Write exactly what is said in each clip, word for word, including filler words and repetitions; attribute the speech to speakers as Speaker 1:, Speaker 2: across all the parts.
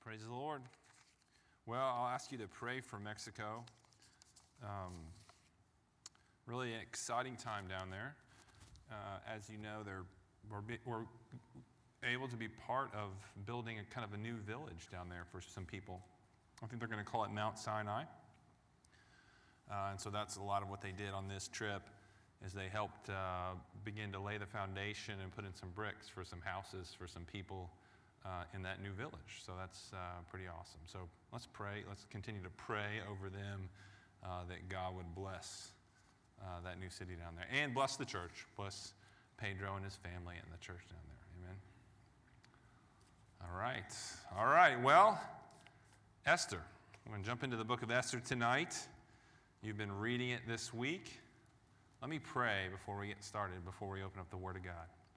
Speaker 1: Praise the Lord. Well, I'll ask you to pray for Mexico. Um, really an exciting time down there. Uh, as you know, they're, we're, we're able to be part of building a kind of a new village down there for some people. I think they're going to call it Mount Sinai. Uh, and so that's a lot of what they did on this trip, is they helped uh, begin to lay the foundation and put in some bricks for some houses for some people uh, in that new village. So that's uh, pretty awesome. So let's pray. Let's continue to pray over them uh, that God would bless uh, that new city down there. And bless the church. Bless Pedro and his family and the church down there. Amen. All right. All right. Well, Esther. I'm going to jump into the book of Esther tonight. You've been reading it this week. Let me pray before we get started, before we open up the Word of God.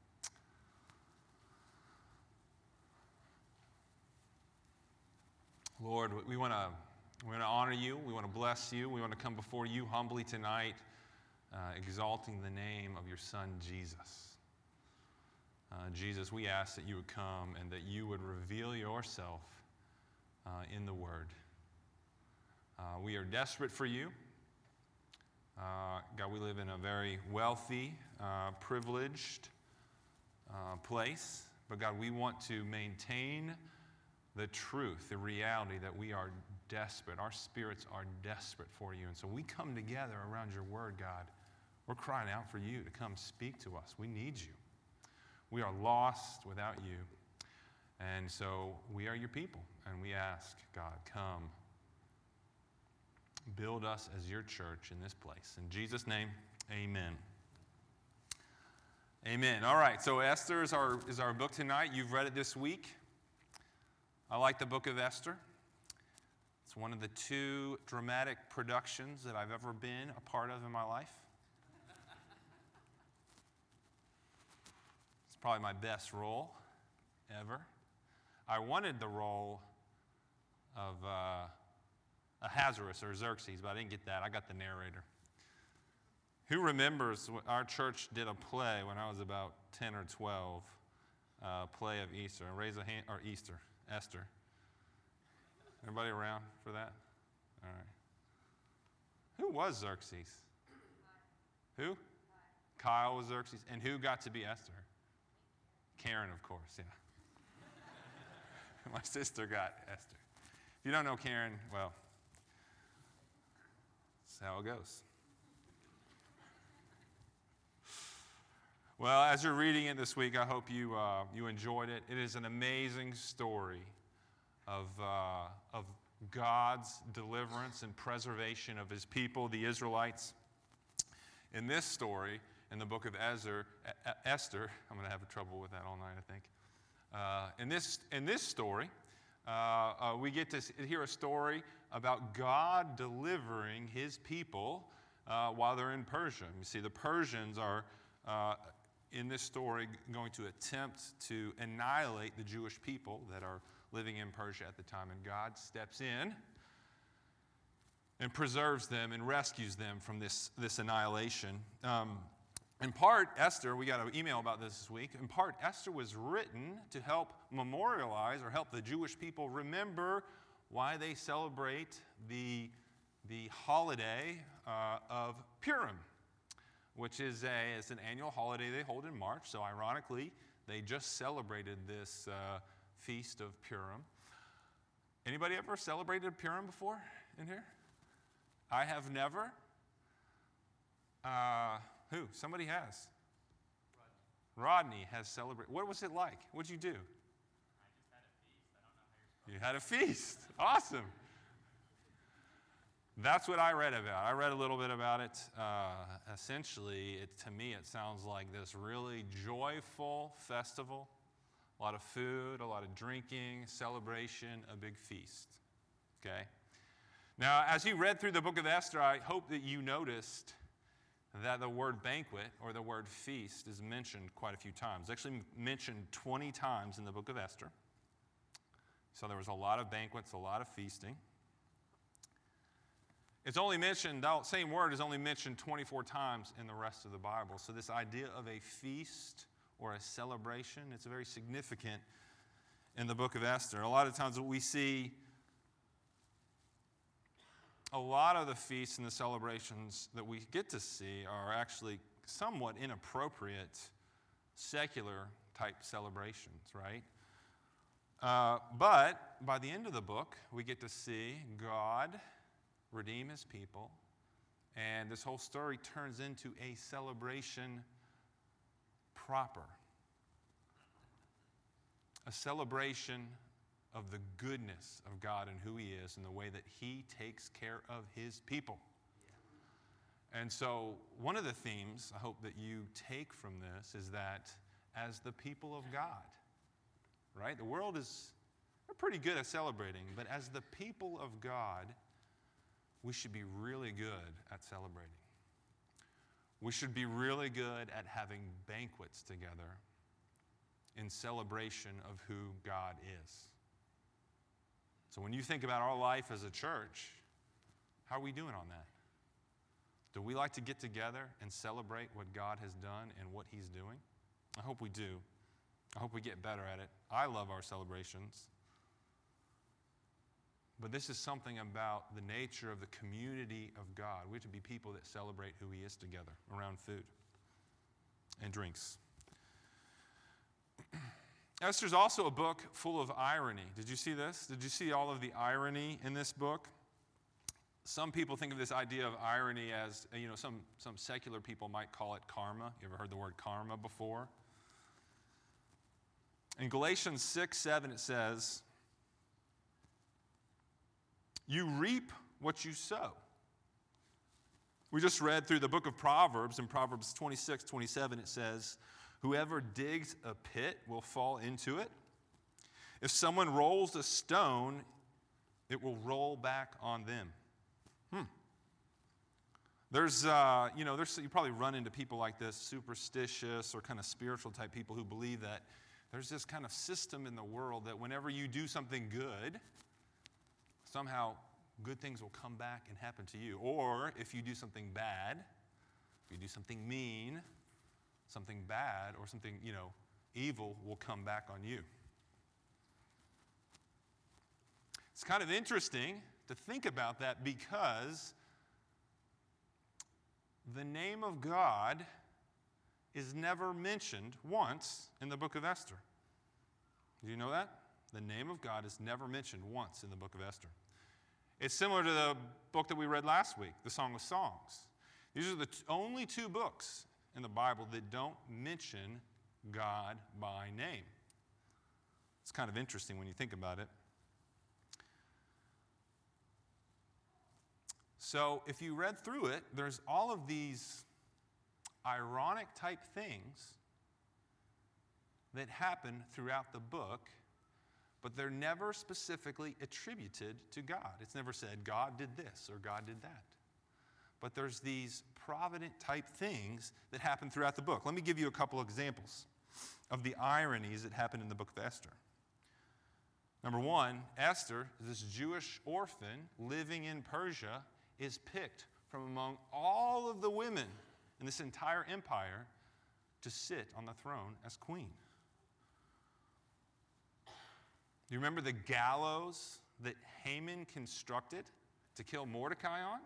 Speaker 1: Lord, we want to we want to honor you. We want to bless you. We want to come before you humbly tonight, uh, exalting the name of your Son, Jesus. Uh, Jesus, we ask that you would come and that you would reveal yourself uh, in the Word. Uh, we are desperate for you. Uh, God, we live in a very wealthy, uh, privileged uh, place. But God, we want to maintain the truth, the reality that we are desperate. Our spirits are desperate for you. And so we come together around your word, God. We're crying out for you to come speak to us. We need you. We are lost without you. And so we are your people. And we ask, God, come. Build us as your church in this place. In Jesus' name, amen. Amen. All right, so Esther is our, is our book tonight. You've read it this week. I like the book of Esther. It's one of the two dramatic productions that I've ever been a part of in my life. It's probably my best role ever. I wanted the role of uh, Ahasuerus or Xerxes, but I didn't get that. I got the narrator. Who remembers our church did a play when I was about ten or twelve, uh, play of Easter. Raise a hand, or Easter, Esther. Everybody around for that? All right. Who was Xerxes? Who? Kyle was Xerxes. And who got to be Esther? Karen, of course, yeah. My sister got Esther. If you don't know Karen, well, that's how it goes. Well, as you're reading it this week, I hope you uh, you enjoyed it. It is an amazing story of uh, of God's deliverance and preservation of his people, the Israelites. In this story, in the book of Esther, Esther, I'm going to have trouble with that all night, I think. Uh, in this in this story, uh, uh, we get to hear a story about God delivering his people uh, while they're in Persia. You see, the Persians are, uh, in this story, going to attempt to annihilate the Jewish people that are living in Persia at the time. And God steps in and preserves them and rescues them from this, this annihilation. Um, in part, Esther, we got an email about this this week. In part, Esther was written to help memorialize or help the Jewish people remember why they celebrate the, the holiday uh, of Purim, which is a it's an annual holiday they hold in March. So ironically, they just celebrated this uh, feast of Purim. Anybody ever celebrated Purim before in here? I have never. Uh, who? Somebody has. Rodney. Rodney has celebrated. What was it like? What'd you do?
Speaker 2: I just had a feast. I don't know how you're supposed to.
Speaker 1: You had a feast. Awesome. That's what I read about. I read a little bit about it. Uh, essentially, it, to me, it sounds like this really joyful festival. A lot of food, a lot of drinking, celebration, a big feast. Okay? Now, as you read through the book of Esther, I hope that you noticed that the word banquet or the word feast is mentioned quite a few times. It's actually mentioned twenty times in the book of Esther. So there was a lot of banquets, a lot of feasting. It's only mentioned, the same word is only mentioned twenty-four times in the rest of the Bible. So this idea of a feast or a celebration, it's very significant in the book of Esther. A lot of times we see a lot of the feasts and the celebrations that we get to see are actually somewhat inappropriate secular type celebrations, right? Uh, but by the end of the book, we get to see God redeem his people, and this whole story turns into a celebration proper. A celebration of the goodness of God and who he is and the way that he takes care of his people. And so one of the themes I hope that you take from this is that as the people of God, right? The world is they're pretty good at celebrating, but as the people of God, we should be really good at celebrating. We should be really good at having banquets together in celebration of who God is. So when you think about our life as a church, how are we doing on that? Do we like to get together and celebrate what God has done and what he's doing? I hope we do. I hope we get better at it. I love our celebrations. But this is something about the nature of the community of God. We have to be people that celebrate who he is together around food and drinks. Esther's also a book full of irony. Did you see this? Did you see all of the irony in this book? Some people think of this idea of irony as, you know, some, some secular people might call it karma. You ever heard the word karma before? In Galatians six seven, it says, you reap what you sow. We just read through the book of Proverbs. In Proverbs twenty-six twenty-seven, it says, whoever digs a pit will fall into it. If someone rolls a stone, it will roll back on them. Hmm. There's, uh, you know, there's, you probably run into people like this, superstitious or kind of spiritual type people who believe that there's this kind of system in the world that whenever you do something good, somehow good things will come back and happen to you. Or if you do something bad, if you do something mean, something bad or something, you know, evil will come back on you. It's kind of interesting to think about that because the name of God is never mentioned once in the book of Esther. Do you know that? The name of God is never mentioned once in the book of Esther. It's similar to the book that we read last week, the Song of Songs. These are the t- only two books in the Bible that don't mention God by name. It's kind of interesting when you think about it. So if you read through it, there's all of these ironic type things that happen throughout the book, but they're never specifically attributed to God. It's never said, God did this or God did that. But there's these provident type things that happen throughout the book. Let me give you a couple of examples of the ironies that happen in the book of Esther. Number one, Esther, this Jewish orphan living in Persia, is picked from among all of the women in this entire empire to sit on the throne as queen. Do you remember the gallows that Haman constructed to kill Mordecai on?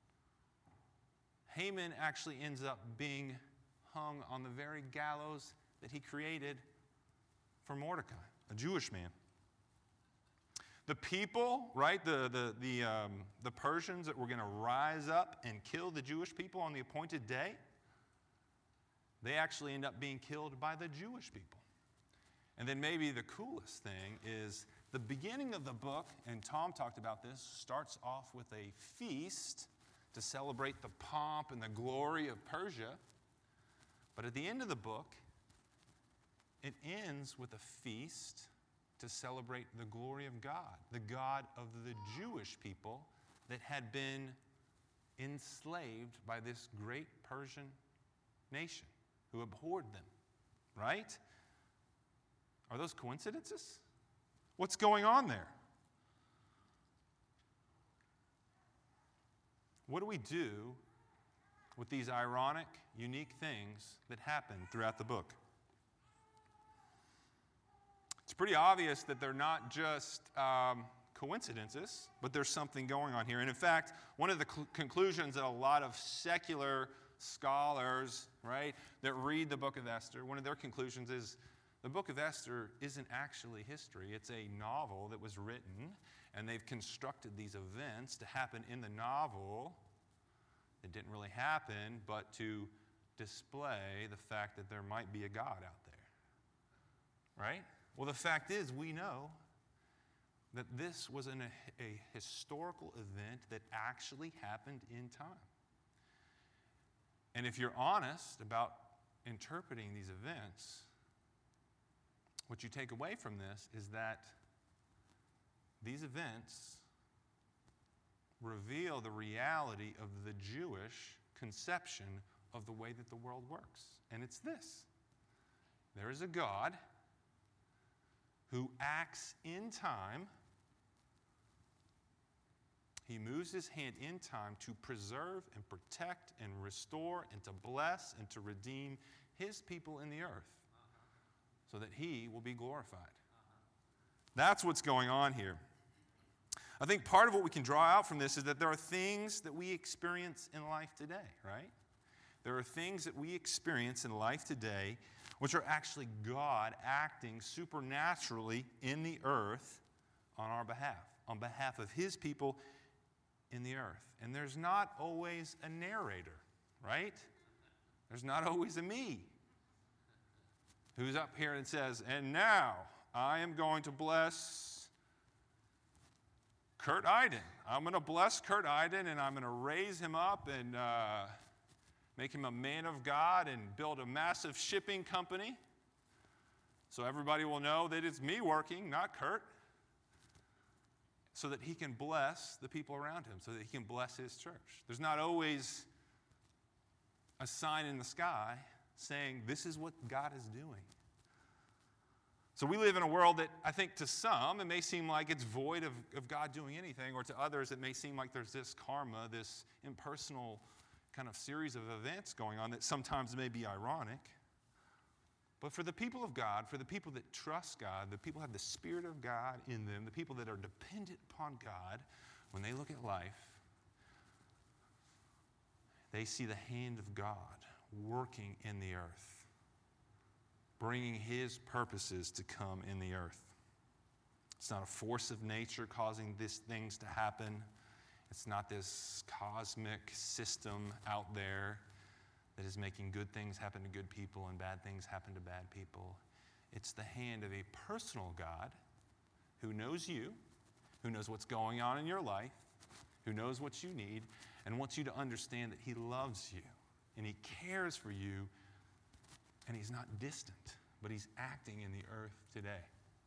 Speaker 1: Haman actually ends up being hung on the very gallows that he created for Mordecai, a Jewish man. The people, right, the, the, the, um, the Persians that were going to rise up and kill the Jewish people on the appointed day, they actually end up being killed by the Jewish people. And then maybe the coolest thing is the beginning of the book, and Tom talked about this, starts off with a feast to celebrate the pomp and the glory of Persia. But at the end of the book, it ends with a feast to celebrate the glory of God, the God of the Jewish people that had been enslaved by this great Persian nation who abhorred them, right? Are those coincidences? What's going on there? What do we do with these ironic, unique things that happen throughout the book? It's pretty obvious that they're not just um, coincidences, but there's something going on here. And in fact, one of the cl- conclusions that a lot of secular scholars, right, that read the book of Esther, one of their conclusions is the book of Esther isn't actually history. It's a novel that was written, and they've constructed these events to happen in the novel. It didn't really happen, but to display the fact that there might be a God out there, right? Well, the fact is, we know that this was an, a, a historical event that actually happened in time. And if you're honest about interpreting these events, what you take away from this is that these events reveal the reality of the Jewish conception of the way that the world works. And it's this: there is a God who acts in time. He moves his hand in time to preserve and protect and restore and to bless and to redeem his people in the earth so that he will be glorified. That's what's going on here. I think part of what we can draw out from this is that there are things that we experience in life today, right? There are things that we experience in life today which are actually God acting supernaturally in the earth on our behalf, on behalf of his people in the earth. And there's not always a narrator, right? There's not always a me who's up here and says, and now I am going to bless Kurt Iden. I'm going to bless Kurt Iden, and I'm going to raise him up and uh, make him a man of God and build a massive shipping company so everybody will know that it's me working, not Kurt, so that he can bless the people around him, so that he can bless his church. There's not always a sign in the sky saying this is what God is doing. So we live in a world that I think to some it may seem like it's void of, of God doing anything, or to others it may seem like there's this karma, this impersonal kind of series of events going on that sometimes may be ironic. But for the people of God, for the people that trust God, the people who have the Spirit of God in them, the people that are dependent upon God, when they look at life, they see the hand of God working in the earth, bringing his purposes to come in the earth. It's not a force of nature causing these things to happen. It's not this cosmic system out there that is making good things happen to good people and bad things happen to bad people. It's the hand of a personal God who knows you, who knows what's going on in your life, who knows what you need, and wants you to understand that he loves you and he cares for you, and he's not distant, but he's acting in the earth today.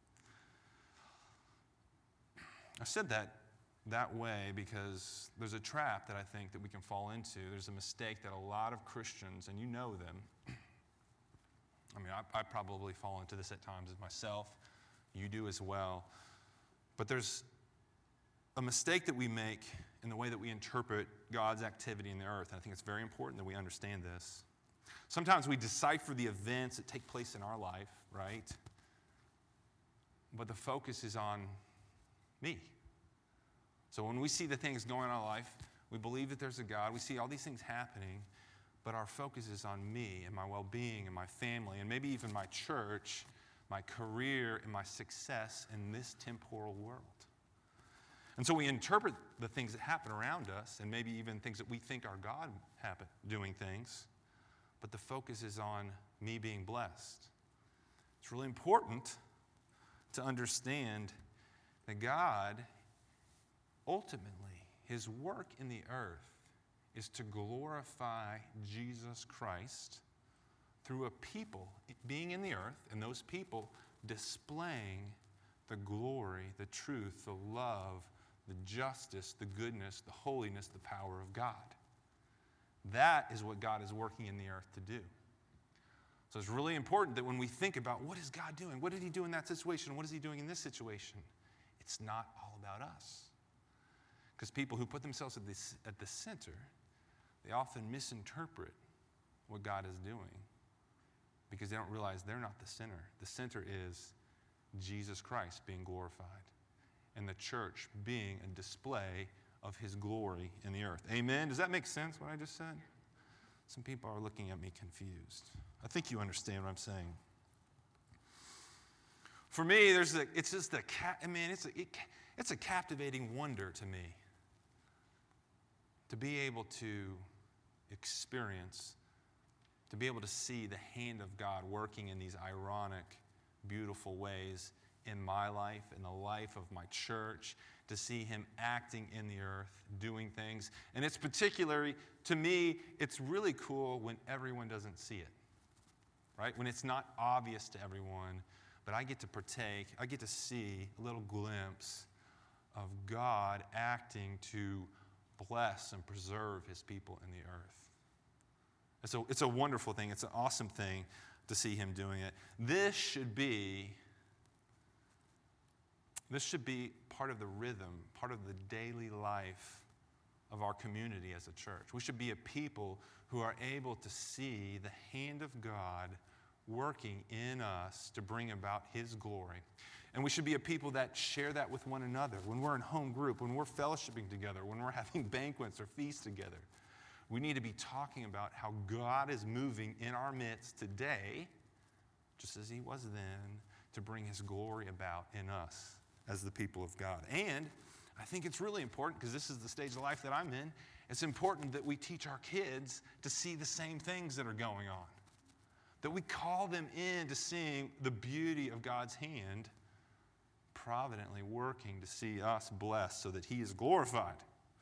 Speaker 1: I said that that way because there's a trap that I think that we can fall into. There's a mistake that a lot of Christians, and you know them, I mean, I, I probably fall into this at times as myself. You do as well. But there's a mistake that we make in the way that we interpret God's activity in the earth. And I think it's very important that we understand this. Sometimes we decipher the events that take place in our life, right? But the focus is on me. So when we see the things going on in our life, we believe that there's a God. We see all these things happening, but our focus is on me and my well-being and my family and maybe even my church, my career, and my success in this temporal world. And so we interpret the things that happen around us and maybe even things that we think are God happen, doing things, but the focus is on me being blessed. It's really important to understand that God, ultimately, his work in the earth is to glorify Jesus Christ through a people being in the earth, and those people displaying the glory, the truth, the love, the justice, the goodness, the holiness, the power of God. That is what God is working in the earth to do. So it's really important that when we think about what is God doing, what did he do in that situation, what is he doing in this situation, it's not all about us. Because people who put themselves at the, at the center, they often misinterpret what God is doing because they don't realize they're not the center. The center is Jesus Christ being glorified and the church being a display of his glory in the earth. Amen? Does that make sense, what I just said? Some people are looking at me confused. I think you understand what I'm saying. For me, there's a, it's just a, I mean, it's a, it, it's a captivating wonder to me to be able to experience, to be able to see the hand of God working in these ironic, beautiful ways in my life, in the life of my church, to see him acting in the earth, doing things. And it's particularly, to me, it's really cool when everyone doesn't see it, right? When it's not obvious to everyone, but I get to partake, I get to see a little glimpse of God acting to bless and preserve his people in the earth. It's a, it's a wonderful thing. It's an awesome thing to see him doing it. This should be, this should be part of the rhythm, part of the daily life of our community as a church. We should be a people who are able to see the hand of God working in us to bring about his glory. And we should be a people that share that with one another. When we're in home group, when we're fellowshipping together, when we're having banquets or feasts together, we need to be talking about how God is moving in our midst today, just as he was then, to bring his glory about in us as the people of God. And I think it's really important, because this is the stage of life that I'm in, it's important that we teach our kids to see the same things that are going on. That we call them in to seeing the beauty of God's hand providently working to see us blessed so that he is glorified.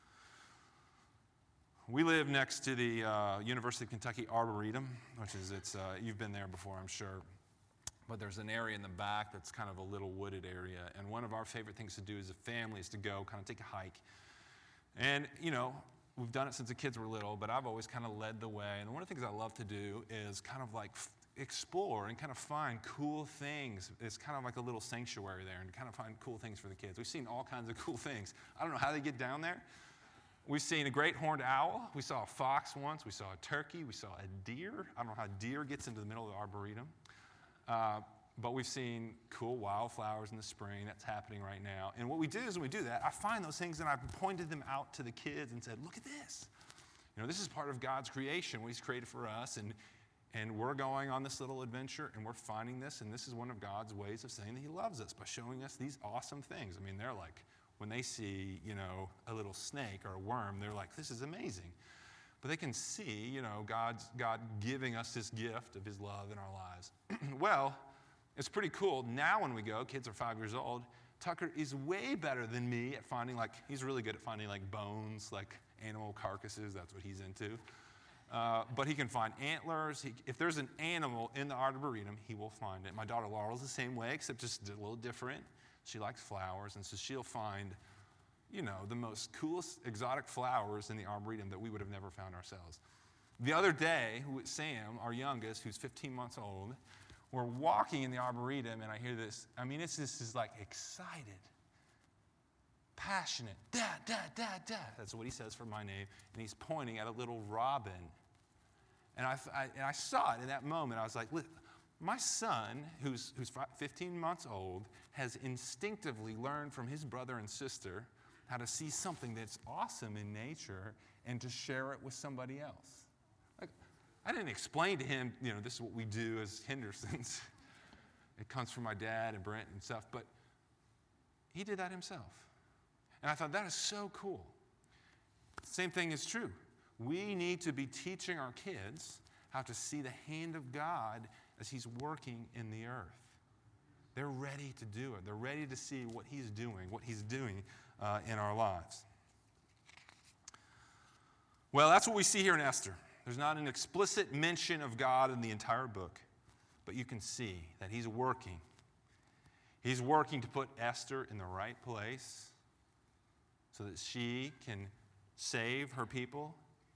Speaker 1: We live next to the uh, University of Kentucky Arboretum, which is, it's, uh, you've been there before, I'm sure. But there's an area in the back that's kind of a little wooded area. And one of our favorite things to do as a family is to go kind of take a hike. And, you know, we've done it since the kids were little, but I've always kind of led the way. And one of the things I love to do is kind of like f- explore and kind of find cool things. It's kind of like a little sanctuary there, and kind of find cool things for the kids. We've seen all kinds of cool things. I don't know how they get down there. We've seen a great horned owl. We saw a fox once. We saw a turkey. We saw a deer. I don't know how deer gets into the middle of the arboretum. Uh, but we've seen cool wildflowers in the spring. That's happening right now. And what we do is when we do that, I find those things and I've pointed them out to the kids and said, look at this. You know, this is part of God's creation, what he's created for us. And, and we're going on this little adventure and we're finding this. And this is one of God's ways of saying that he loves us, by showing us these awesome things. I mean, they're like, when they see, you know, a little snake or a worm, they're like, this is amazing. But they can see, you know, God's, God giving us this gift of his love in our lives. Well, it's pretty cool. Now when we go, kids are five years old, Tucker is way better than me at finding, like, he's really good at finding, like, bones, like animal carcasses. That's what he's into. Uh, but he can find antlers. He, if there's an animal in the arboretum, he will find it. My daughter Laurel's the same way, except just a little different. She likes flowers, and so she'll find, you know, the most coolest exotic flowers in the arboretum that we would have never found ourselves. The other day, Sam, our youngest, who's fifteen months old, we're walking in the arboretum, and I hear this. I mean, it's just is like excited, passionate, dad, dad, dad, dad. That's what he says for my name, and he's pointing at a little robin. And I, I, and I saw it in that moment. I was like, look, my son, who's, who's fifteen months old, has instinctively learned from his brother and sister how to see something that's awesome in nature and to share it with somebody else. Like, I didn't explain to him, you know, this is what we do as Hendersons. It comes from my dad and Brent and stuff, but he did that himself. And I thought, that is so cool. Same thing is true. We need to be teaching our kids how to see the hand of God as he's working in the earth. They're ready to do it. They're ready to see what he's doing, what he's doing uh, in our lives. Well, that's what we see here in Esther. There's not an explicit mention of God in the entire book, but you can see that he's working. He's working to put Esther in the right place so that she can save her people.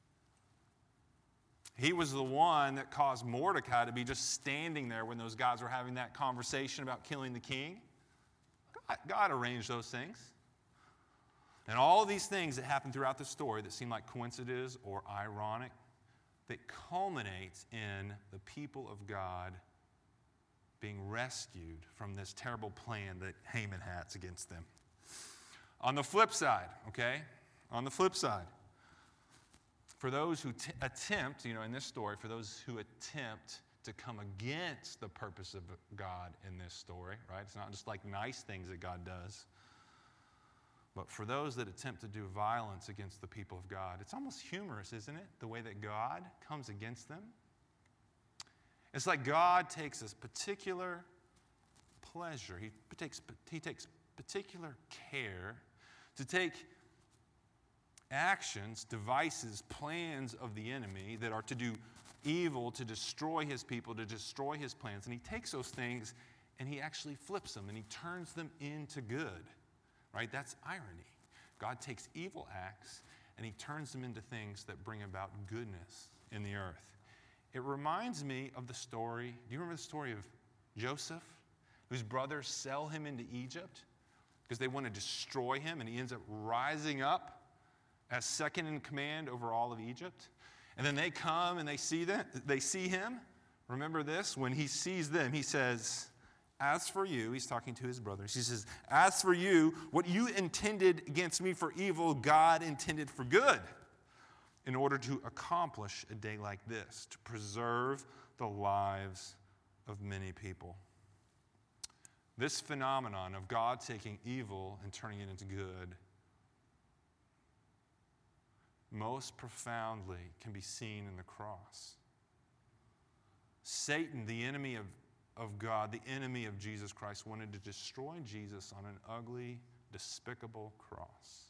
Speaker 1: He was the one that caused Mordecai to be just standing there when those guys were having that conversation about killing the king. God, God arranged those things. And all these things that happen throughout the story that seem like coincidence or ironic, that culminates in the people of God being rescued from this terrible plan that Haman has against them. On the flip side, okay, on the flip side, for those who t- attempt, you know, in this story, for those who attempt to come against the purpose of God in this story, right? It's not just like nice things that God does. But for those that attempt to do violence against the people of God, it's almost humorous, isn't it? The way that God comes against them. It's like God takes this particular pleasure. He takes, he takes particular care to take actions, devices, plans of the enemy that are to do evil, to destroy his people, to destroy his plans. And he takes those things and he actually flips them and he turns them into good. Right? That's irony. God takes evil acts and he turns them into things that bring about goodness in the earth. It reminds me of the story, do you remember the story of Joseph, whose brothers sell him into Egypt because they want to destroy him, and he ends up rising up as second in command over all of Egypt? And then they come and they see them, they see him. Remember this? When he sees them, he says, as for you, he's talking to his brothers, he says, as for you, what you intended against me for evil, God intended for good, in order to accomplish a day like this, to preserve the lives of many people. This phenomenon of God taking evil and turning it into good most profoundly can be seen in the cross. Satan, the enemy of of God, the enemy of Jesus Christ, wanted to destroy Jesus on an ugly, despicable cross.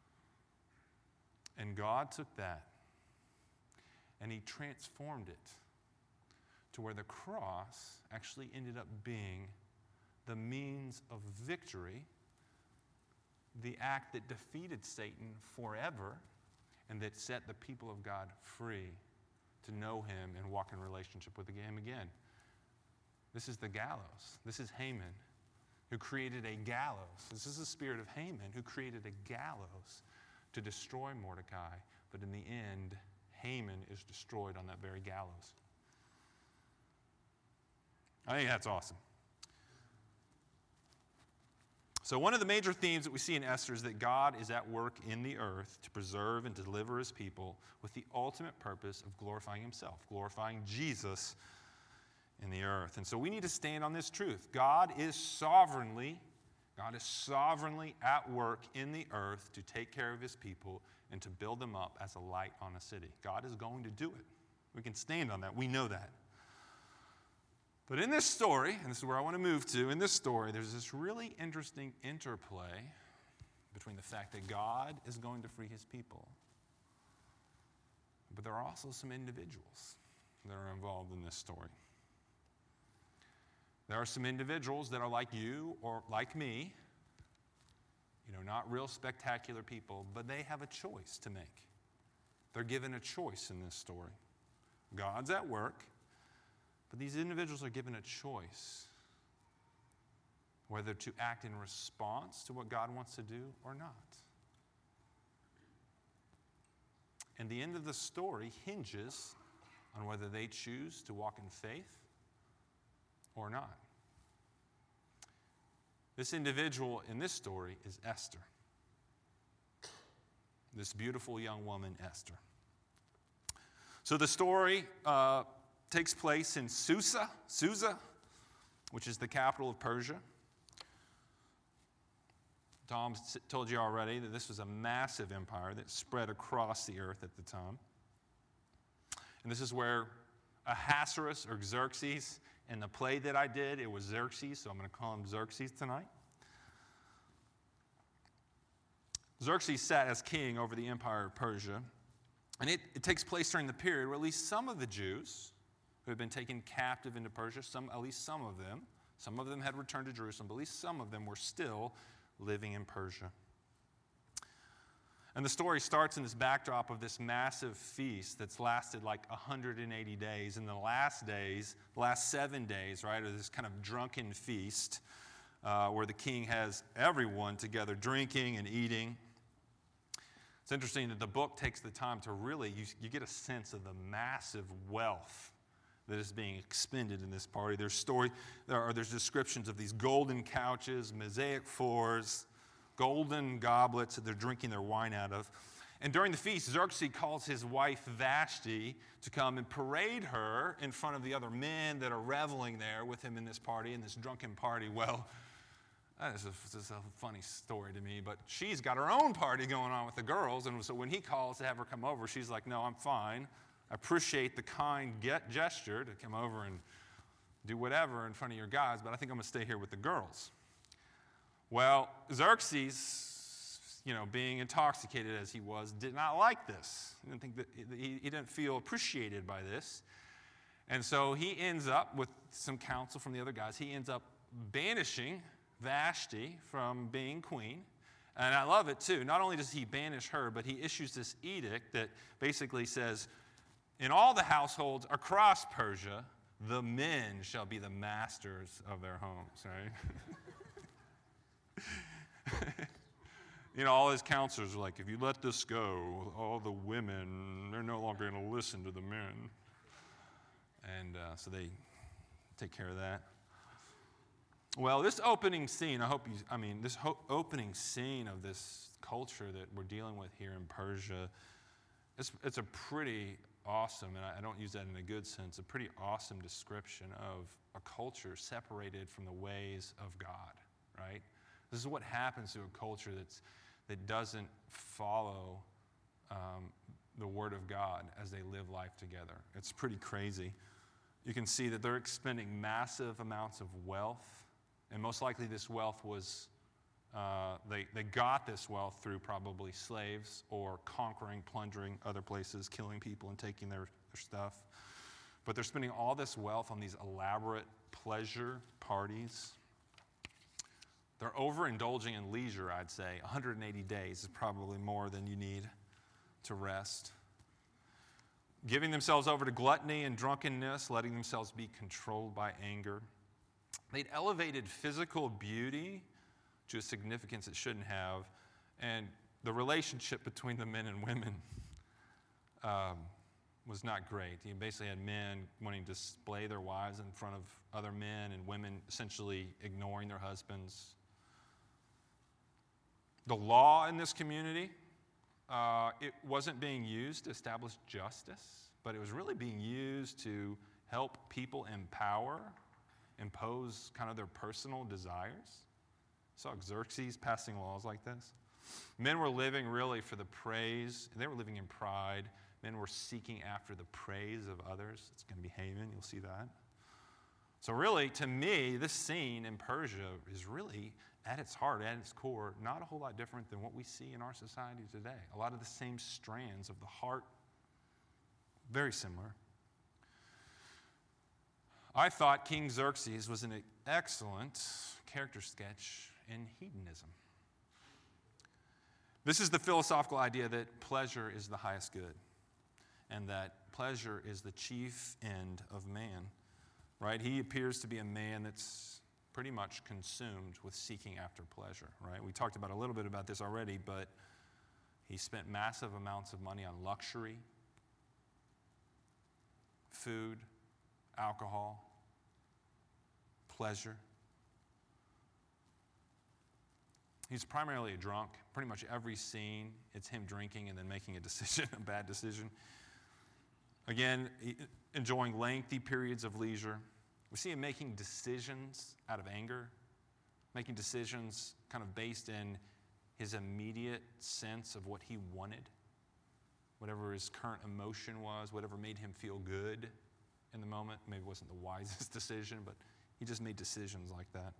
Speaker 1: And God took that and he transformed it to where the cross actually ended up being the means of victory, the act that defeated Satan forever and that set the people of God free to know him and walk in relationship with him again. This is the gallows. This is Haman, who created a gallows. This is the spirit of Haman, who created a gallows to destroy Mordecai. But in the end, Haman is destroyed on that very gallows. I think that's awesome. So one of the major themes that we see in Esther is that God is at work in the earth to preserve and deliver his people with the ultimate purpose of glorifying himself, glorifying Jesus in the earth. And so we need to stand on this truth. God is sovereignly, God is sovereignly at work in the earth to take care of his people and to build them up as a light on a city. God is going to do it. We can stand on that. We know that. But in this story, and this is where I want to move to, in this story, there's this really interesting interplay between the fact that God is going to free his people, but there are also some individuals that are involved in this story. There are some individuals that are like you or like me, you know, not real spectacular people, but they have a choice to make. They're given a choice in this story. God's at work, but these individuals are given a choice whether to act in response to what God wants to do or not. And the end of the story hinges on whether they choose to walk in faith or not. This individual in this story is Esther. This beautiful young woman, Esther. So the story uh, takes place in Susa, Susa, which is the capital of Persia. Tom told you already that this was a massive empire that spread across the earth at the time. And this is where Ahasuerus or Xerxes, in the play that I did, it was Xerxes, so I'm going to call him Xerxes tonight. Xerxes sat as king over the empire of Persia, and it, it takes place during the period where at least some of the Jews who had been taken captive into Persia, some, at least some of them, some of them had returned to Jerusalem, but at least some of them were still living in Persia. And the story starts in this backdrop of this massive feast that's lasted like one hundred eighty days. In the last days, the last seven days, right, are this kind of drunken feast uh, where the king has everyone together drinking and eating. It's interesting that the book takes the time to really, you, you get a sense of the massive wealth that is being expended in this party. There's story, there are there's descriptions of these golden couches, mosaic floors, golden goblets that they're drinking their wine out of. And during the feast, Xerxes calls his wife Vashti to come and parade her in front of the other men that are reveling there with him in this party, in this drunken party. Well, that is a, this is a funny story to me, but she's got her own party going on with the girls, and so when he calls to have her come over, she's like, no, I'm fine. I appreciate the kind get gesture to come over and do whatever in front of your guys, but I think I'm going to stay here with the girls. Well, Xerxes, you know, being intoxicated as he was, did not like this. He didn't think that he, he didn't feel appreciated by this. And so he ends up, with some counsel from the other guys, he ends up banishing Vashti from being queen. And I love it too. Not only does he banish her, but he issues this edict that basically says, in all the households across Persia, the men shall be the masters of their homes, right? You know, all his counselors are like, if you let this go, all the women, they're no longer going to listen to the men. And uh, so they take care of that. Well, this opening scene, I hope you, I mean, this ho- opening scene of this culture that we're dealing with here in Persia, it's, it's a pretty awesome, and I, I don't use that in a good sense, a pretty awesome description of a culture separated from the ways of God, right? This is what happens to a culture that's, that doesn't follow um, the Word of God as they live life together. It's pretty crazy. You can see that they're expending massive amounts of wealth, and most likely this wealth was, uh, they, they got this wealth through probably slaves or conquering, plundering other places, killing people and taking their, their stuff. But they're spending all this wealth on these elaborate pleasure parties. They're overindulging in leisure, I'd say. one hundred eighty days is probably more than you need to rest. Giving themselves over to gluttony and drunkenness, letting themselves be controlled by anger. They'd elevated physical beauty to a significance it shouldn't have, and the relationship between the men and women um, was not great. You basically had men wanting to display their wives in front of other men, and women essentially ignoring their husbands. The law in this community, uh, it wasn't being used to establish justice, but it was really being used to help people in power impose kind of their personal desires. Saw Xerxes passing laws like this. Men were living really for the praise. They were living in pride. Men were seeking after the praise of others. It's going to be Haman. You'll see that. So really, to me, this scene in Persia is really, at its heart, at its core, not a whole lot different than what we see in our society today. A lot of the same strands of the heart, very similar. I thought King Xerxes was an excellent character sketch in hedonism. This is the philosophical idea that pleasure is the highest good, and that pleasure is the chief end of man, right? He appears to be a man that's pretty much consumed with seeking after pleasure, right? We talked about a little bit about this already, but he spent massive amounts of money on luxury, food, alcohol, pleasure. He's primarily a drunk. Pretty much every scene, it's him drinking and then making a decision, a bad decision. Again, enjoying lengthy periods of leisure. We see him making decisions out of anger, making decisions kind of based in his immediate sense of what he wanted, whatever his current emotion was, whatever made him feel good in the moment. Maybe it wasn't the wisest decision, but he just made decisions like that.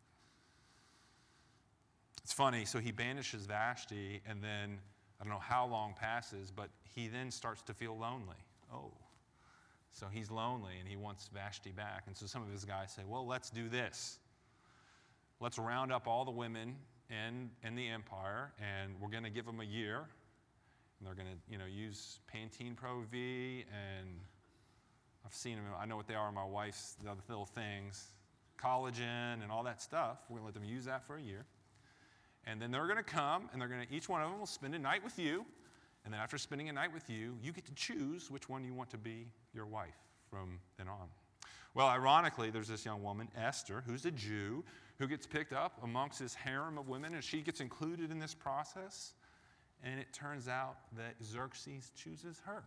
Speaker 1: It's funny, so he banishes Vashti, and then, I don't know how long passes, but he then starts to feel lonely. Oh, so he's lonely, and he wants Vashti back. And so some of his guys say, well, let's do this. Let's round up all the women in, in the empire, and we're going to give them a year. And they're going to, you know, use Pantene Pro V, and I've seen them. I know what they are in my wife's, the other little things, collagen and all that stuff. We're going to let them use that for a year. And then they're going to come, and they're going to, each one of them will spend a night with you. And then after spending a night with you, you get to choose which one you want to be your wife from then on. Well, ironically, there's this young woman, Esther, who's a Jew, who gets picked up amongst this harem of women, and she gets included in this process. And it turns out that Xerxes chooses her.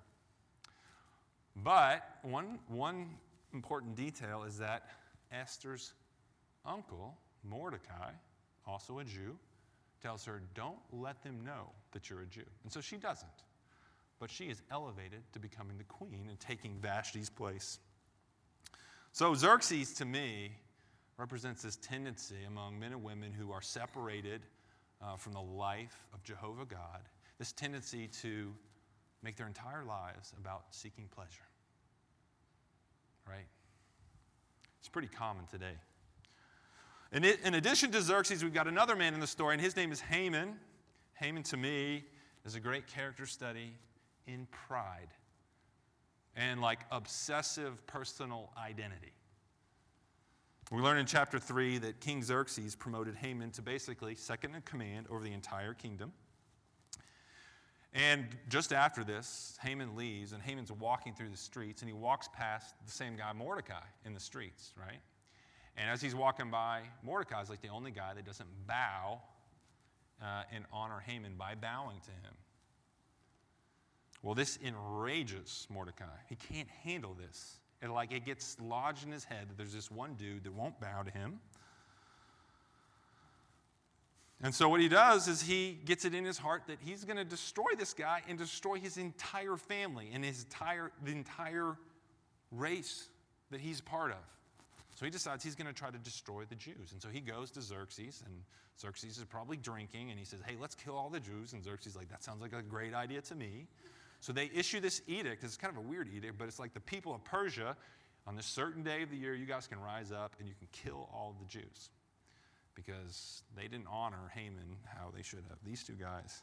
Speaker 1: But one, one important detail is that Esther's uncle, Mordecai, also a Jew, tells her, don't let them know that you're a Jew. And so she doesn't. But she is elevated to becoming the queen and taking Vashti's place. So Xerxes, to me, represents this tendency among men and women who are separated uh, from the life of Jehovah God, this tendency to make their entire lives about seeking pleasure. Right? It's pretty common today. In, it, in addition to Xerxes, we've got another man in the story, and his name is Haman. Haman, to me, is a great character study in pride and like obsessive personal identity. We learn in chapter three that King Xerxes promoted Haman to basically second in command over the entire kingdom. And just after this, Haman leaves, and Haman's walking through the streets, and he walks past the same guy, Mordecai, in the streets, right? And as he's walking by, Mordecai's like the only guy that doesn't bow uh, and honor Haman by bowing to him. Well, this enrages Mordecai. He can't handle this. It, like, it gets lodged in his head that there's this one dude that won't bow to him. And so what he does is he gets it in his heart that he's going to destroy this guy and destroy his entire family and his entire, the entire race that he's part of. So he decides he's going to try to destroy the Jews. And so he goes to Xerxes, and Xerxes is probably drinking, and he says, hey, let's kill all the Jews. And Xerxes is like, that sounds like a great idea to me. So they issue this edict. It's kind of a weird edict, but it's like the people of Persia, on this certain day of the year, you guys can rise up and you can kill all the Jews because they didn't honor Haman how they should have. These two guys.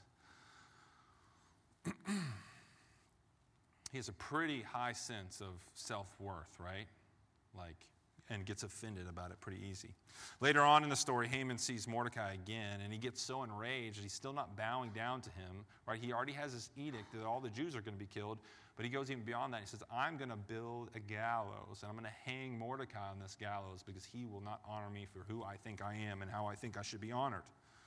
Speaker 1: He has a pretty high sense of self-worth, right? Like, and gets offended about it pretty easy. Later on in the story, Haman sees Mordecai again, and he gets so enraged that he's still not bowing down to him. Right? He already has this edict that all the Jews are going to be killed, but he goes even beyond that. He says, I'm going to build a gallows, and I'm going to hang Mordecai on this gallows because he will not honor me for who I think I am and how I think I should be honored.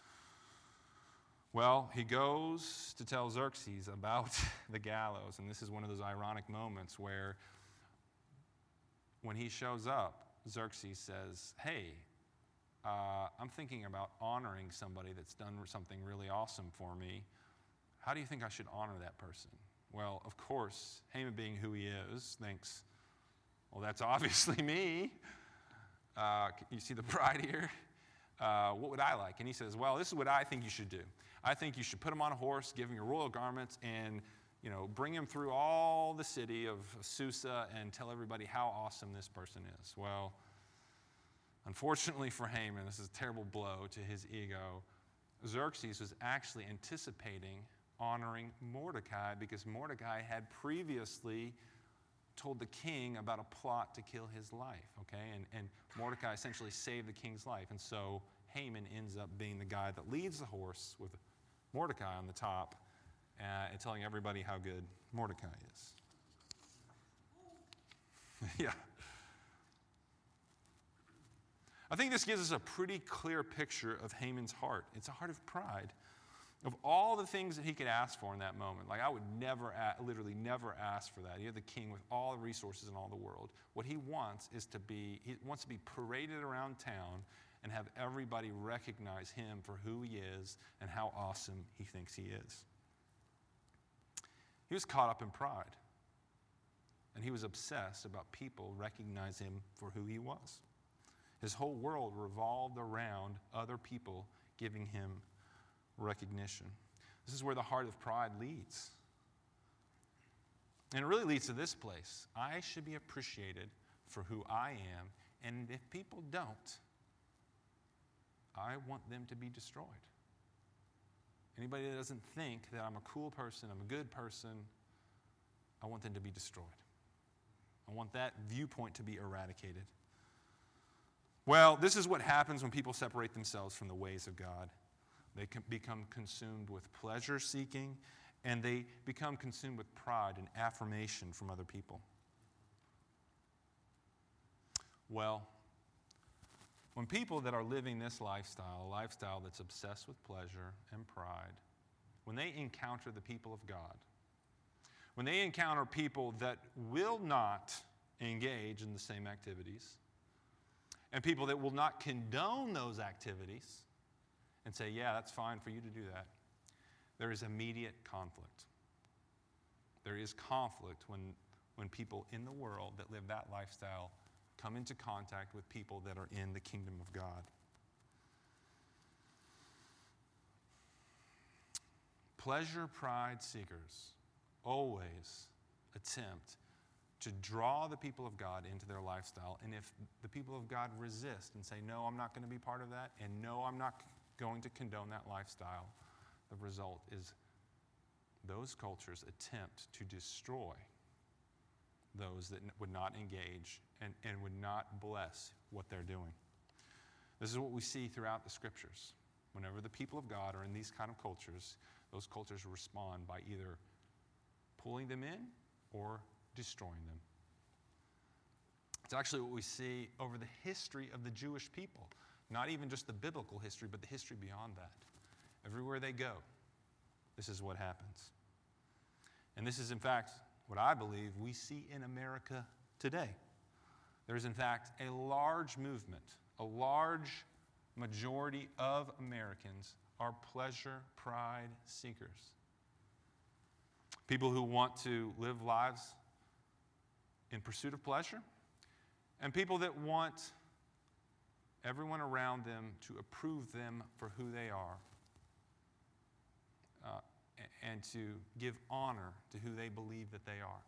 Speaker 1: Well, he goes to tell Xerxes about the gallows, and this is one of those ironic moments where when he shows up, Xerxes says, hey, uh, I'm thinking about honoring somebody that's done something really awesome for me. How do you think I should honor that person? Well, of course, Haman, being who he is, thinks, well, that's obviously me. Uh, you see the pride here? Uh, what would I like? And he says, well, this is what I think you should do. I think you should put him on a horse, give him your royal garments, and you know, bring him through all the city of Susa and tell everybody how awesome this person is. Well, unfortunately for Haman, this is a terrible blow to his ego. Xerxes was actually anticipating honoring Mordecai because Mordecai had previously told the king about a plot to kill his life, okay? And, and Mordecai essentially saved the king's life. And so Haman ends up being the guy that leads the horse with Mordecai on the top, Uh, and telling everybody how good Mordecai is. Yeah. I think this gives us a pretty clear picture of Haman's heart. It's a heart of pride. Of all the things that he could ask for in that moment, like I would never, literally never ask for that. You're the king with all the resources in all the world. What he wants is to be, he wants to be paraded around town and have everybody recognize him for who he is and how awesome he thinks he is. He was caught up in pride, and he was obsessed about people recognizing him for who he was. His whole world revolved around other people giving him recognition. This is where the heart of pride leads. And it really leads to this place. I should be appreciated for who I am, and if people don't, I want them to be destroyed. Anybody that doesn't think that I'm a cool person, I'm a good person, I want them to be destroyed. I want that viewpoint to be eradicated. Well, this is what happens when people separate themselves from the ways of God. They can become consumed with pleasure seeking, and they become consumed with pride and affirmation from other people. Well, when people that are living this lifestyle, a lifestyle that's obsessed with pleasure and pride, when they encounter the people of God, when they encounter people that will not engage in the same activities, and people that will not condone those activities and say, yeah, that's fine for you to do that, there is immediate conflict. There is conflict when, when people in the world that live that lifestyle come into contact with people that are in the kingdom of God. Pleasure, pride seekers always attempt to draw the people of God into their lifestyle. And if the people of God resist and say, no, I'm not going to be part of that, and no, I'm not going to condone that lifestyle, the result is those cultures attempt to destroy those that would not engage and, and would not bless what they're doing. This is what we see throughout the scriptures. Whenever the people of God are in these kind of cultures, those cultures respond by either pulling them in or destroying them. It's actually what we see over the history of the Jewish people. Not even just the biblical history, but the history beyond that. Everywhere they go, this is what happens. And this is, in fact, what I believe we see in America today. There is, in fact, a large movement, a large majority of Americans are pleasure, pride seekers. People who want to live lives in pursuit of pleasure, and people that want everyone around them to approve them for who they are, uh, and to give honor to who they believe that they are.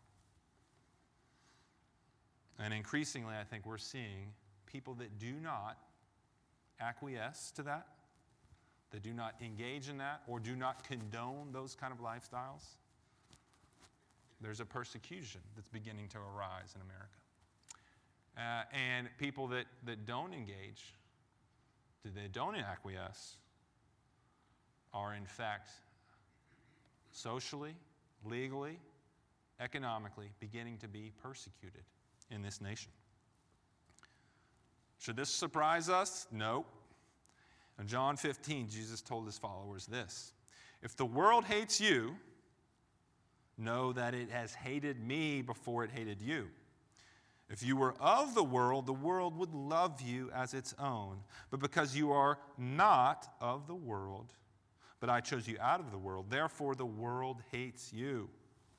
Speaker 1: And increasingly, I think we're seeing people that do not acquiesce to that, that do not engage in that, or do not condone those kind of lifestyles. There's a persecution that's beginning to arise in America. Uh, and people that, that don't engage, that they don't acquiesce, are in fact socially, legally, economically beginning to be persecuted in this nation. Should this surprise us? No. In John fifteen, Jesus told his followers this: if the world hates you, know that it has hated me before it hated you. If you were of the world, the world would love you as its own. But because you are not of the world, but I chose you out of the world, therefore the world hates you.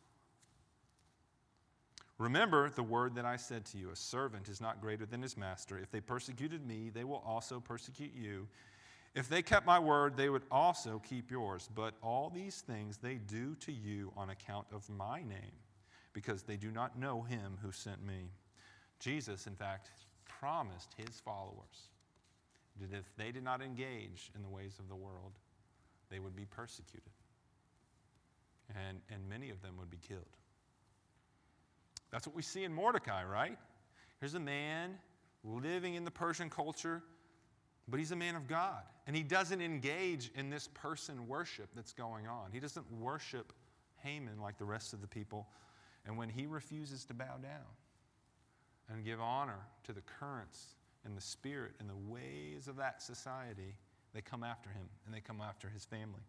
Speaker 1: Remember the word that I said to you, a servant is not greater than his master. If they persecuted me, they will also persecute you. If they kept my word, they would also keep yours. But all these things they do to you on account of my name, because they do not know him who sent me. Jesus, in fact, promised his followers that if they did not engage in the ways of the world, they would be persecuted. And, and many of them would be killed. That's what we see in Mordecai, right? Here's a man living in the Persian culture, but he's a man of God. And he doesn't engage in this person worship that's going on. He doesn't worship Haman like the rest of the people. And when he refuses to bow down and give honor to the currents and the spirit and the ways of that society, they come after him and they come after his family.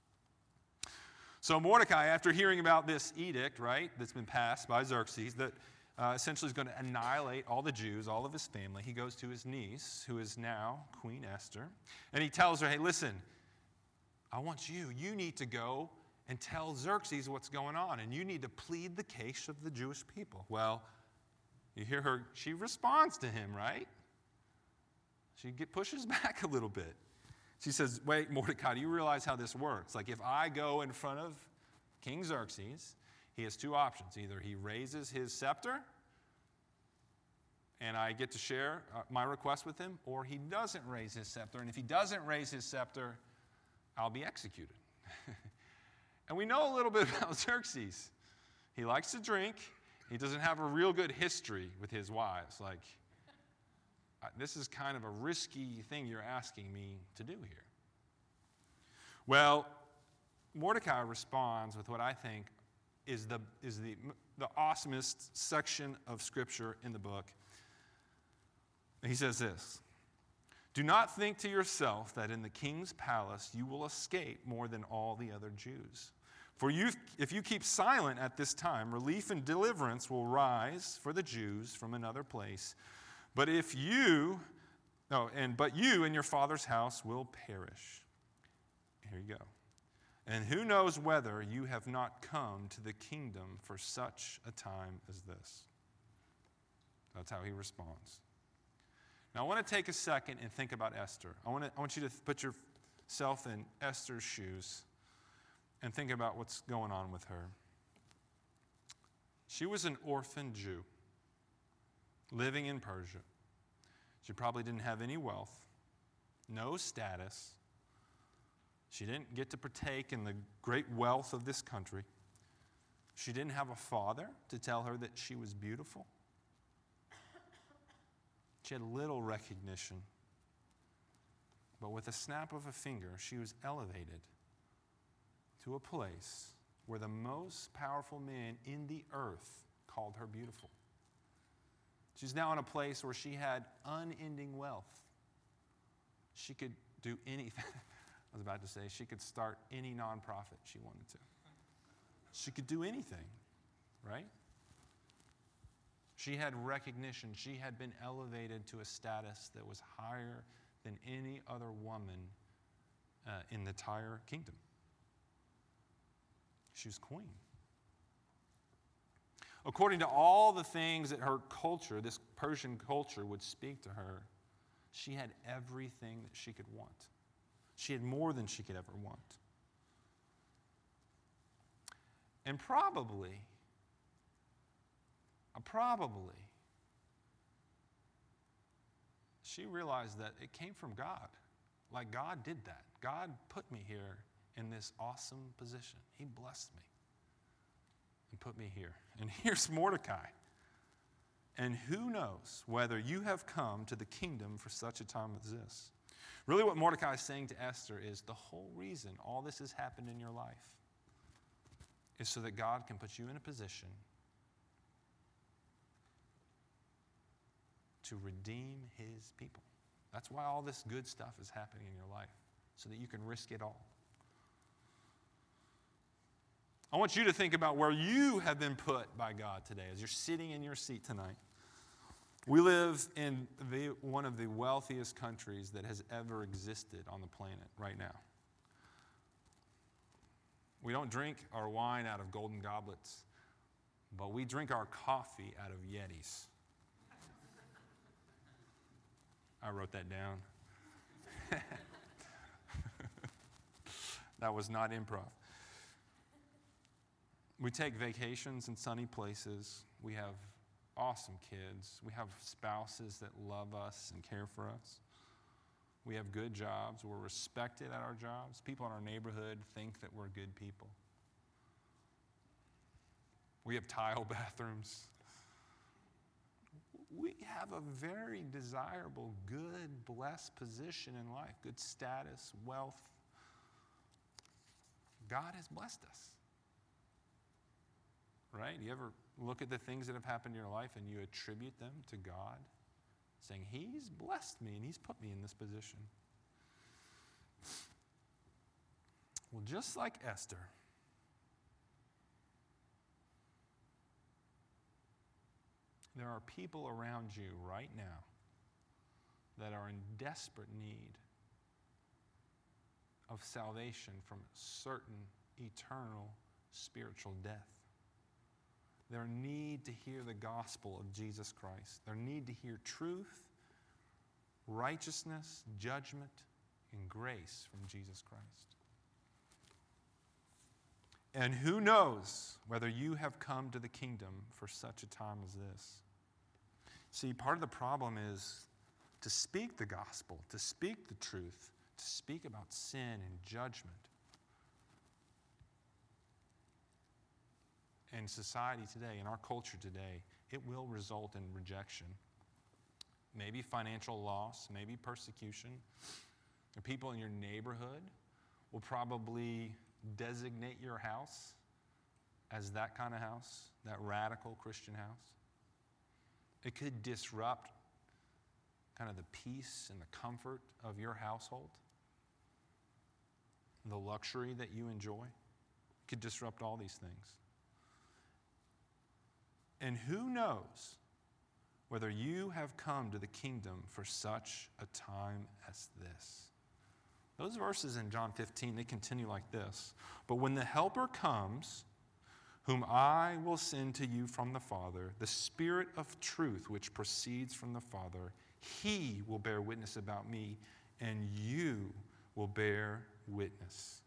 Speaker 1: So Mordecai, after hearing about this edict, right, that's been passed by Xerxes, that uh, essentially is going to annihilate all the Jews, all of his family, he goes to his niece, who is now Queen Esther, and he tells her, hey, listen, I want you, you need to go and tell Xerxes what's going on, and you need to plead the case of the Jewish people. Well, you hear her, she responds to him, right? She get, pushes back a little bit. She says, wait, Mordecai, do you realize how this works? Like, if I go in front of King Xerxes, he has two options. Either he raises his scepter, and I get to share uh, my request with him, or he doesn't raise his scepter. And if he doesn't raise his scepter, I'll be executed. And we know a little bit about Xerxes. He likes to drink. He doesn't have a real good history with his wives. Like, this is kind of a risky thing you're asking me to do here. Well, Mordecai responds with what I think is the, is the, the awesomest section of Scripture in the book. He says this, "Do not think to yourself that in the king's palace you will escape more than all the other Jews. For you, if you keep silent at this time, relief and deliverance will rise for the Jews from another place. But if you, no, and but you and your father's house will perish." Here you go. "And who knows whether you have not come to the kingdom for such a time as this?" That's how he responds. Now, I want to take a second and think about Esther. I want, to, I want you to put yourself in Esther's shoes and think about what's going on with her. She was an orphan Jew living in Persia. She probably didn't have any wealth, no status. She didn't get to partake in the great wealth of this country. She didn't have a father to tell her that she was beautiful. She had little recognition. But with a snap of a finger, she was elevated to a place where the most powerful man in the earth called her beautiful. She's now in a place where she had unending wealth. She could do anything. I was about to say, she could start any nonprofit she wanted to. She could do anything, right? She had recognition. She had been elevated to a status that was higher than any other woman uh, in the entire kingdom. She was queen. According to all the things that her culture, this Persian culture, would speak to her, she had everything that she could want. She had more than she could ever want. And probably, probably, she realized that it came from God. Like God did that. God put me here in this awesome position. He blessed me and put me here. And here's Mordecai. "And who knows whether you have come to the kingdom for such a time as this?" Really what Mordecai is saying to Esther is the whole reason all this has happened in your life is so that God can put you in a position to redeem his people. That's why all this good stuff is happening in your life, so that you can risk it all. I want you to think about where you have been put by God today as you're sitting in your seat tonight. We live in the, one of the wealthiest countries that has ever existed on the planet right now. We don't drink our wine out of golden goblets, but we drink our coffee out of Yetis. I wrote that down. That was not improv. We take vacations in sunny places. We have awesome kids. We have spouses that love us and care for us. We have good jobs. We're respected at our jobs. People in our neighborhood think that we're good people. We have tile bathrooms. We have a very desirable, good, blessed position in life, good status, wealth. God has blessed us. Right? You ever look at the things that have happened in your life and you attribute them to God, saying, He's blessed me and He's put me in this position? Well, just like Esther, there are people around you right now that are in desperate need of salvation from certain eternal spiritual death. Their need to hear the gospel of Jesus Christ. Their need to hear truth, righteousness, judgment, and grace from Jesus Christ. And who knows whether you have come to the kingdom for such a time as this? See, part of the problem is to speak the gospel, to speak the truth, to speak about sin and judgment. In society today, in our culture today, it will result in rejection. Maybe financial loss, maybe persecution. The people in your neighborhood will probably designate your house as that kind of house, that radical Christian house. It could disrupt kind of the peace and the comfort of your household, the luxury that you enjoy. It could disrupt all these things. And who knows whether you have come to the kingdom for such a time as this. Those verses in John fifteen, they continue like this. But when the Helper comes, whom I will send to you from the Father, the Spirit of truth which proceeds from the Father, he will bear witness about me, and you will bear witness.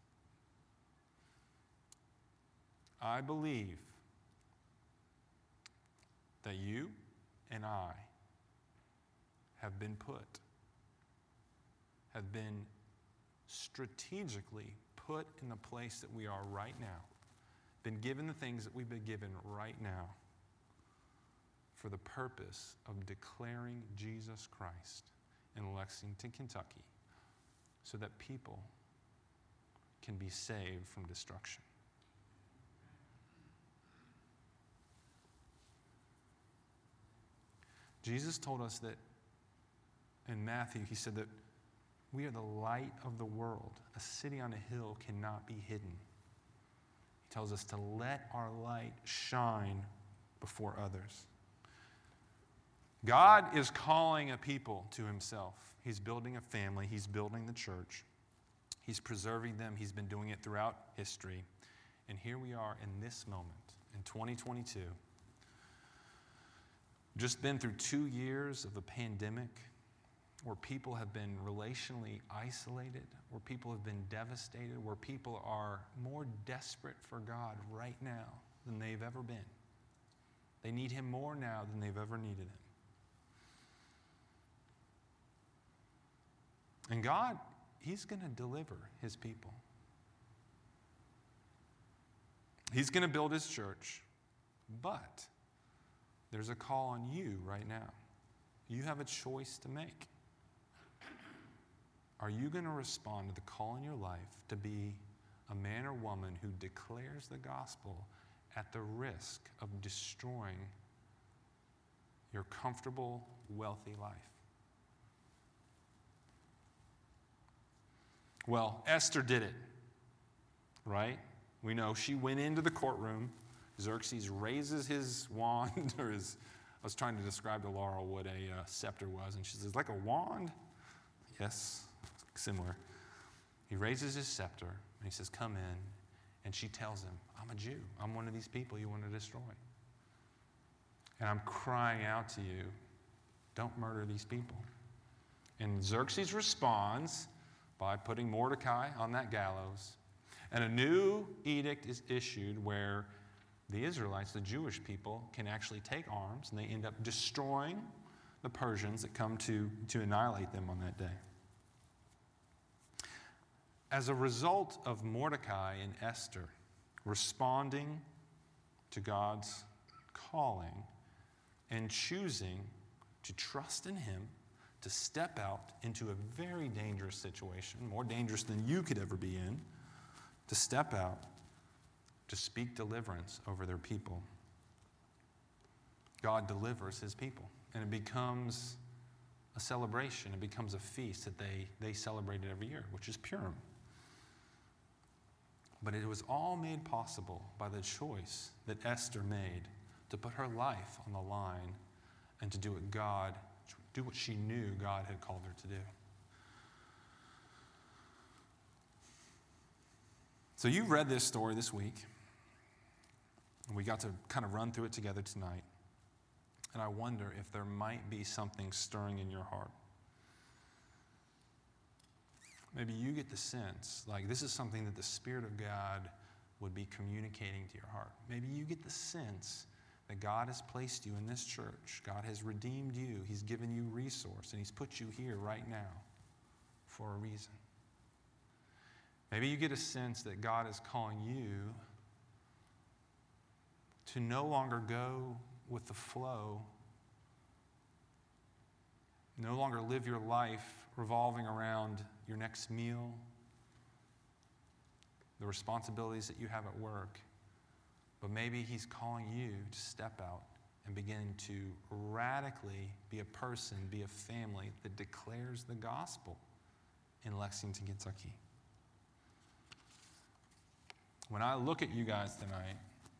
Speaker 1: I believe that you and I have been put, have been strategically put in the place that we are right now, been given the things that we've been given right now for the purpose of declaring Jesus Christ in Lexington, Kentucky, so that people can be saved from destruction. Jesus told us that in Matthew, he said that we are the light of the world. A city on a hill cannot be hidden. He tells us to let our light shine before others. God is calling a people to himself. He's building a family. He's building the church. He's preserving them. He's been doing it throughout history. And here we are in this moment, in twenty twenty-two. Just been through two years of a pandemic where people have been relationally isolated, where people have been devastated, where people are more desperate for God right now than they've ever been. They need him more now than they've ever needed him. And God, he's going to deliver his people. He's going to build his church, but there's a call on you right now. You have a choice to make. Are you going to respond to the call in your life to be a man or woman who declares the gospel at the risk of destroying your comfortable, wealthy life? Well, Esther did it, right? We know she went into the courtroom. Xerxes raises his wand, or his, I was trying to describe to Laura what a uh, scepter was, and she says, like a wand? Yes, similar. He raises his scepter, and he says, come in. And she tells him, I'm a Jew. I'm one of these people you want to destroy. And I'm crying out to you, don't murder these people. And Xerxes responds by putting Mordecai on that gallows. And a new edict is issued where the Israelites, the Jewish people, can actually take arms, and they end up destroying the Persians that come to, to annihilate them on that day. As a result of Mordecai and Esther responding to God's calling and choosing to trust in him, to step out into a very dangerous situation, more dangerous than you could ever be in, to step out, to speak deliverance over their people. God delivers his people, and it becomes a celebration. It becomes a feast that they, they celebrated every year, which is Purim. But it was all made possible by the choice that Esther made to put her life on the line and to do what God, do what she knew God had called her to do. So you read this story this week, and we got to kind of run through it together tonight. And I wonder if there might be something stirring in your heart. Maybe you get the sense, like this is something that the Spirit of God would be communicating to your heart. Maybe you get the sense that God has placed you in this church. God has redeemed you. He's given you resource, and he's put you here right now for a reason. Maybe you get a sense that God is calling you to no longer go with the flow, no longer live your life revolving around your next meal, the responsibilities that you have at work, but maybe he's calling you to step out and begin to radically be a person, be a family that declares the gospel in Lexington, Kentucky. When I look at you guys tonight,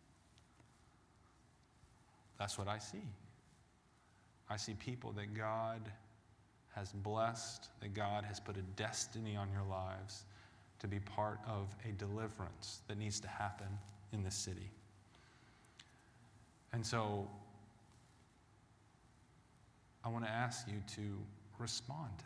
Speaker 1: that's what I see. I see people that God has blessed, that God has put a destiny on your lives to be part of a deliverance that needs to happen in this city. And so I want to ask you to respond to that.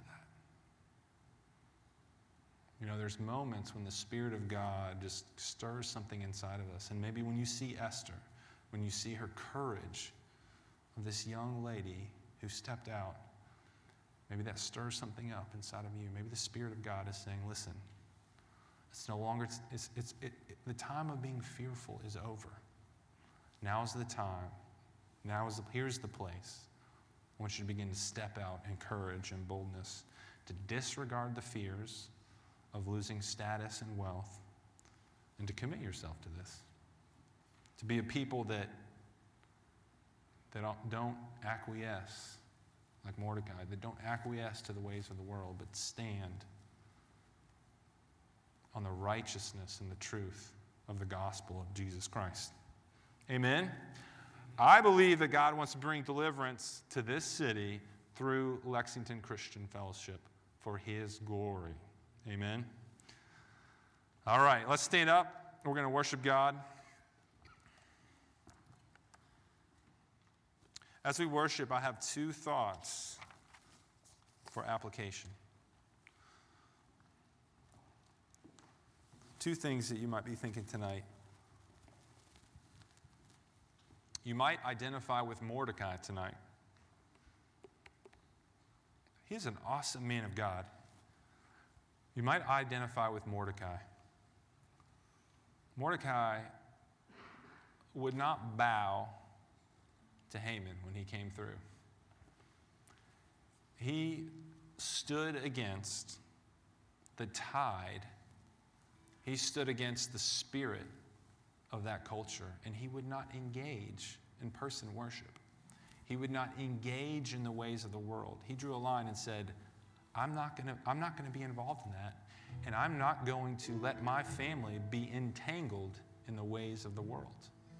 Speaker 1: You know, there's moments when the Spirit of God just stirs something inside of us. And maybe when you see Esther, when you see her courage of this young lady who stepped out, maybe that stirs something up inside of you. Maybe the Spirit of God is saying, listen, it's no longer, it's, it's, it's it, it, the time of being fearful is over. Now is the time. Now is the, here's the place. I want you to begin to step out in courage and boldness, to disregard the fears of losing status and wealth, and to commit yourself to this. To be a people that, that don't acquiesce like Mordecai, that don't acquiesce to the ways of the world, but stand on the righteousness and the truth of the gospel of Jesus Christ. Amen? I believe that God wants to bring deliverance to this city through Lexington Christian Fellowship for His glory. Amen? All right, let's stand up. We're going to worship God. As we worship, I have two thoughts for application. Two things that you might be thinking tonight. You might identify with Mordecai tonight. He's an awesome man of God. You might identify with Mordecai. Mordecai would not bow to Haman when he came through. He stood against the tide. He stood against the spirit of that culture, and he would not engage in person worship. He would not engage in the ways of the world. He drew a line and said, I'm not going to I'm not going to be involved in that, and I'm not going to let my family be entangled in the ways of the world.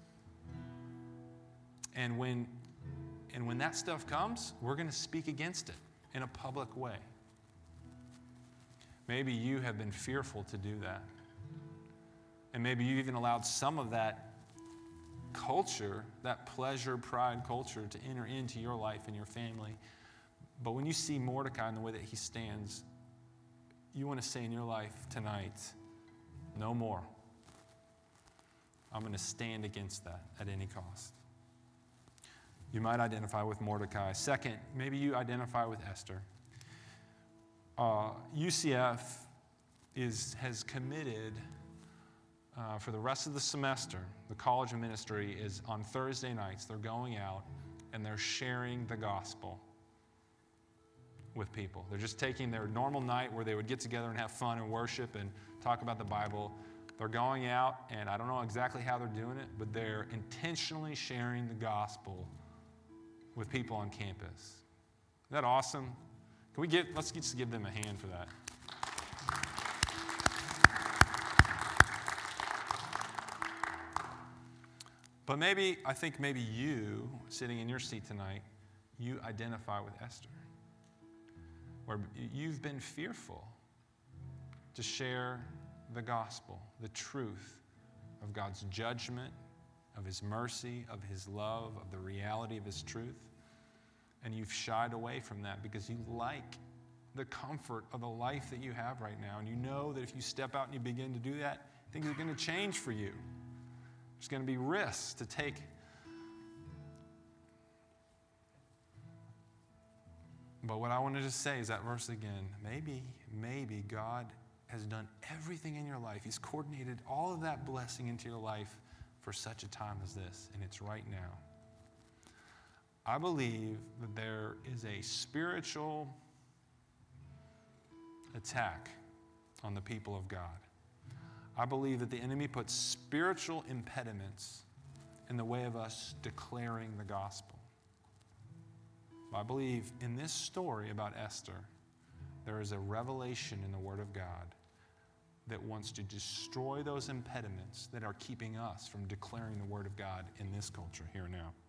Speaker 1: And when and when that stuff comes, we're going to speak against it in a public way. Maybe you have been fearful to do that. And maybe you've even allowed some of that culture, that pleasure, pride culture, to enter into your life and your family. But when you see Mordecai and the way that he stands, you want to say in your life tonight, no more. I'm going to stand against that at any cost. You might identify with Mordecai. Second, maybe you identify with Esther. Uh, U C F is, has committed uh, for the rest of the semester, the College of Ministry is on Thursday nights. They're going out and they're sharing the gospel with people. They're just taking their normal night where they would get together and have fun and worship and talk about the Bible. They're going out, and I don't know exactly how they're doing it, but they're intentionally sharing the gospel with people on campus. Isn't that awesome? Can we give, let's just give them a hand for that. But maybe, I think maybe you, sitting in your seat tonight, you identify with Esther, where you've been fearful to share the gospel, the truth of God's judgment, of His mercy, of His love, of the reality of His truth. And you've shied away from that because you like the comfort of the life that you have right now. And you know that if you step out and you begin to do that, things are going to change for you. There's going to be risks to take. But what I wanted to say is that verse again. Maybe, maybe God has done everything in your life. He's coordinated all of that blessing into your life for such a time as this, and it's right now. I believe that there is a spiritual attack on the people of God. I believe that the enemy puts spiritual impediments in the way of us declaring the gospel. I believe in this story about Esther, there is a revelation in the Word of God that wants to destroy those impediments that are keeping us from declaring the Word of God in this culture here now.